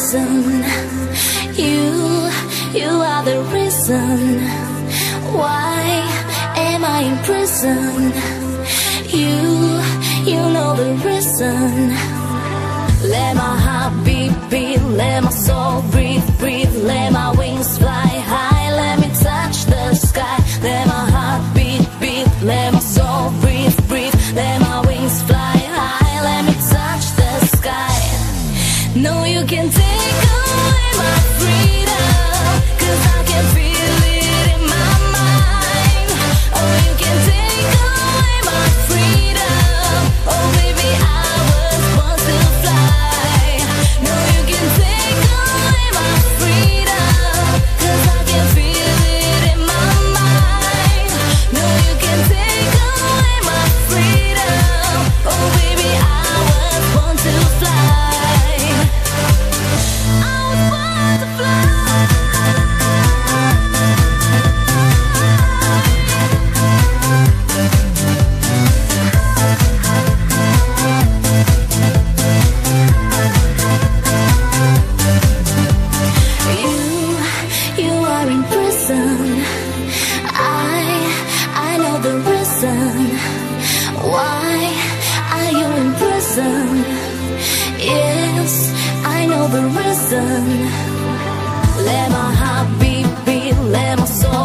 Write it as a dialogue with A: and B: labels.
A: reason. You are the reason. Why am I in prison? You know the reason. Let my heart beat, beat, let my soul breathe, breathe, let my wings fly high, let me touch the sky. Let my heart beat, beat, let my soul breathe, breathe, let my wings fly high, let me touch the sky. No, you can take away my freedom, 'cause I can feel it in my mind. Oh, you can take away my freedom. Oh, baby, I was born to fly. No, you can take away my freedom, 'cause I can feel it in my mind. No, you can take away my freedom. Oh, baby, I was born to fly. I was born to fly. You are in prison. I know the reason. Why are you in prison? Yes, I know the reason. Let my heart beat, beat, let my soul